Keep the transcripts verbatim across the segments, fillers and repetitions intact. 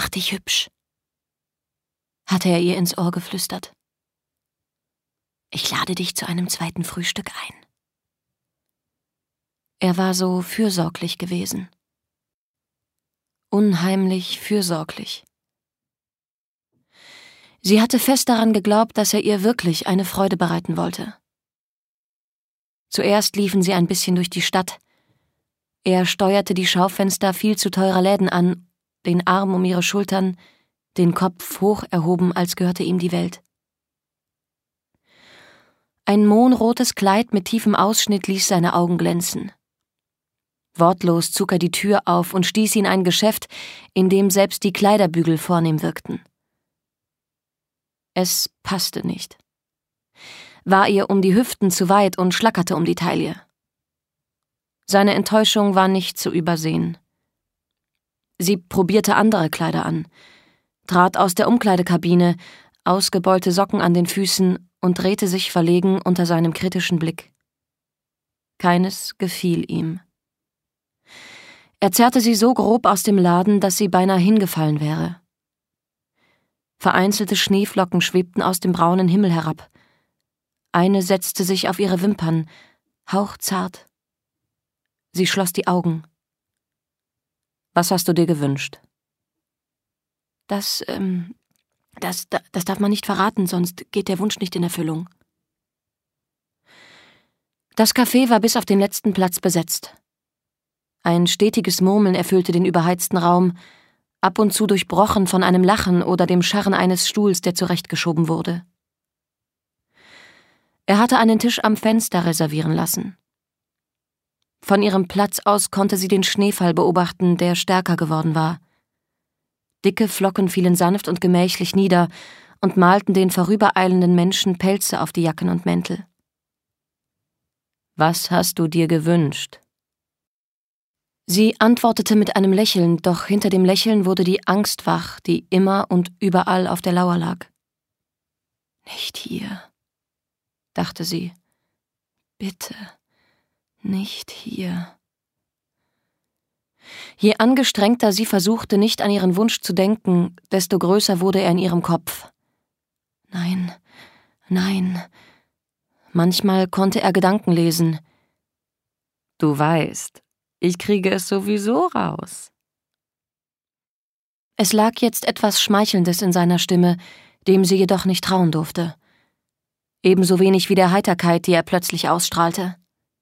dich hübsch«, hatte er ihr ins Ohr geflüstert. »Ich lade dich zu einem zweiten Frühstück ein.« Er war so fürsorglich gewesen. Unheimlich fürsorglich. Sie hatte fest daran geglaubt, dass er ihr wirklich eine Freude bereiten wollte. Zuerst liefen sie ein bisschen durch die Stadt. Er steuerte die Schaufenster viel zu teurer Läden an, den Arm um ihre Schultern, den Kopf hoch erhoben, als gehörte ihm die Welt. Ein mohnrotes Kleid mit tiefem Ausschnitt ließ seine Augen glänzen. Wortlos zog er die Tür auf und stieß ihn in ein Geschäft, in dem selbst die Kleiderbügel vornehm wirkten. Es passte nicht. War ihr um die Hüften zu weit und schlackerte um die Taille. Seine Enttäuschung war nicht zu übersehen. Sie probierte andere Kleider an, trat aus der Umkleidekabine, ausgebeulte Socken an den Füßen und drehte sich verlegen unter seinem kritischen Blick. Keines gefiel ihm. Er zerrte sie so grob aus dem Laden, dass sie beinahe hingefallen wäre. Vereinzelte Schneeflocken schwebten aus dem braunen Himmel herab. Eine setzte sich auf ihre Wimpern, hauchzart. Sie schloss die Augen. »Was hast du dir gewünscht?« Das, ähm, das, das darf man nicht verraten, sonst geht der Wunsch nicht in Erfüllung.« Das Café war bis auf den letzten Platz besetzt. Ein stetiges Murmeln erfüllte den überheizten Raum, ab und zu durchbrochen von einem Lachen oder dem Scharren eines Stuhls, der zurechtgeschoben wurde. Er hatte einen Tisch am Fenster reservieren lassen. Von ihrem Platz aus konnte sie den Schneefall beobachten, der stärker geworden war. Dicke Flocken fielen sanft und gemächlich nieder und malten den vorübereilenden Menschen Pelze auf die Jacken und Mäntel. »Was hast du dir gewünscht?« Sie antwortete mit einem Lächeln, doch hinter dem Lächeln wurde die Angst wach, die immer und überall auf der Lauer lag. »Nicht hier«, dachte sie. »Bitte, nicht hier.« Je angestrengter sie versuchte, nicht an ihren Wunsch zu denken, desto größer wurde er in ihrem Kopf. Nein, nein. Manchmal konnte er Gedanken lesen. »Du weißt, ich kriege es sowieso raus.« Es lag jetzt etwas Schmeichelndes in seiner Stimme, dem sie jedoch nicht trauen durfte. Ebenso wenig wie der Heiterkeit, die er plötzlich ausstrahlte.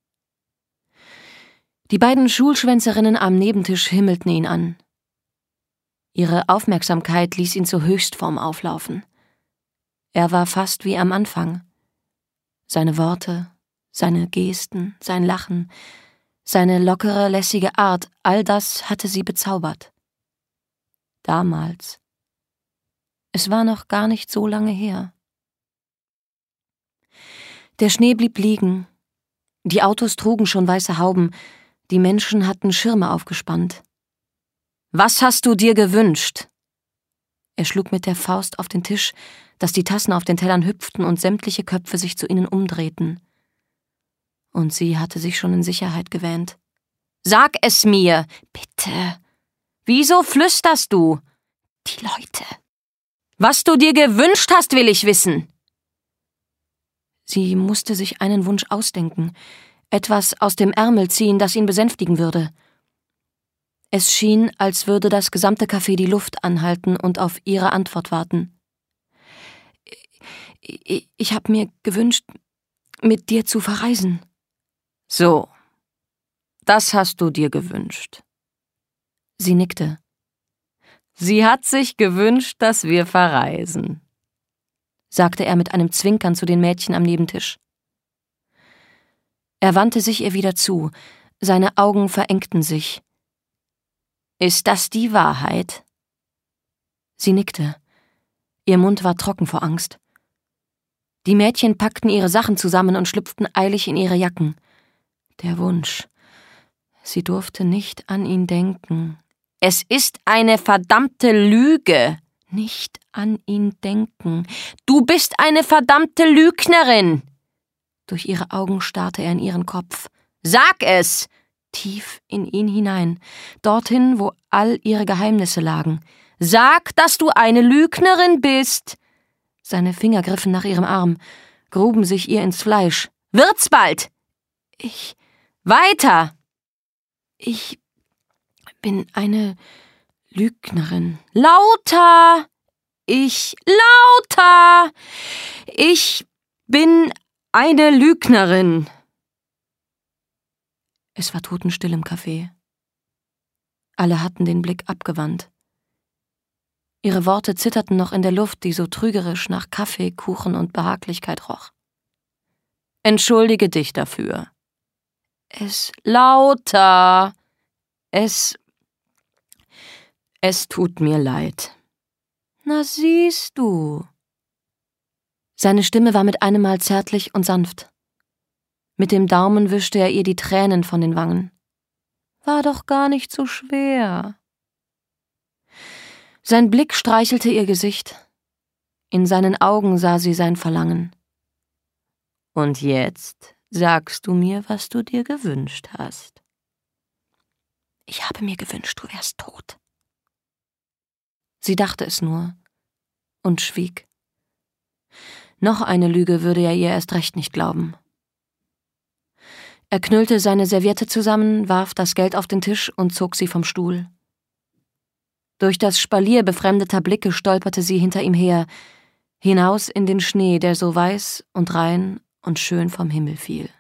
Die beiden Schulschwänzerinnen am Nebentisch himmelten ihn an. Ihre Aufmerksamkeit ließ ihn zur Höchstform auflaufen. Er war fast wie am Anfang. Seine Worte, seine Gesten, sein Lachen, seine lockere, lässige Art, all das hatte sie bezaubert. Damals. Es war noch gar nicht so lange her. Der Schnee blieb liegen. Die Autos trugen schon weiße Hauben, die Menschen hatten Schirme aufgespannt. »Was hast du dir gewünscht?« Er schlug mit der Faust auf den Tisch, dass die Tassen auf den Tellern hüpften und sämtliche Köpfe sich zu ihnen umdrehten. Und sie hatte sich schon in Sicherheit gewähnt. »Sag es mir, bitte! Wieso flüsterst du?« »Die Leute!« »Was du dir gewünscht hast, will ich wissen!« Sie musste sich einen Wunsch ausdenken, etwas aus dem Ärmel ziehen, das ihn besänftigen würde. Es schien, als würde das gesamte Café die Luft anhalten und auf ihre Antwort warten. »Ich, ich habe mir gewünscht, mit dir zu verreisen.« »So, das hast du dir gewünscht.« Sie nickte. »Sie hat sich gewünscht, dass wir verreisen«, sagte er mit einem Zwinkern zu den Mädchen am Nebentisch. Er wandte sich ihr wieder zu, seine Augen verengten sich. »Ist das die Wahrheit?« Sie nickte. Ihr Mund war trocken vor Angst. Die Mädchen packten ihre Sachen zusammen und schlüpften eilig in ihre Jacken. Der Wunsch. Sie durfte nicht an ihn denken. »Es ist eine verdammte Lüge!« »Nicht an ihn denken. Du bist eine verdammte Lügnerin!« Durch ihre Augen starrte er in ihren Kopf. »Sag es! tief in ihn hinein, dorthin, wo all ihre Geheimnisse lagen. »Sag, dass du eine Lügnerin bist!« Seine Finger griffen nach ihrem Arm, gruben sich ihr ins Fleisch. »Wird's bald!« »Ich... weiter!« »Ich bin eine Lügnerin.« »Lauter!« »Ich... lauter! Ich bin eine Lügnerin.« Es war totenstill im Café. Alle hatten den Blick abgewandt. Ihre Worte zitterten noch in der Luft, die so trügerisch nach Kaffee, Kuchen und Behaglichkeit roch. »Entschuldige dich dafür.« »Es lauter. Es... es tut mir leid.« »Na siehst du.« Seine Stimme war mit einem Mal zärtlich und sanft. Mit dem Daumen wischte er ihr die Tränen von den Wangen. »War doch gar nicht so schwer.« Sein Blick streichelte ihr Gesicht. In seinen Augen sah sie sein Verlangen. »Und jetzt sagst du mir, was du dir gewünscht hast.« »Ich habe mir gewünscht, du wärst tot.« Sie dachte es nur und schwieg. Noch eine Lüge würde er ihr erst recht nicht glauben. Er knüllte seine Serviette zusammen, warf das Geld auf den Tisch und zog sie vom Stuhl. Durch das Spalier befremdeter Blicke stolperte sie hinter ihm her, hinaus in den Schnee, der so weiß und rein und schön vom Himmel fiel.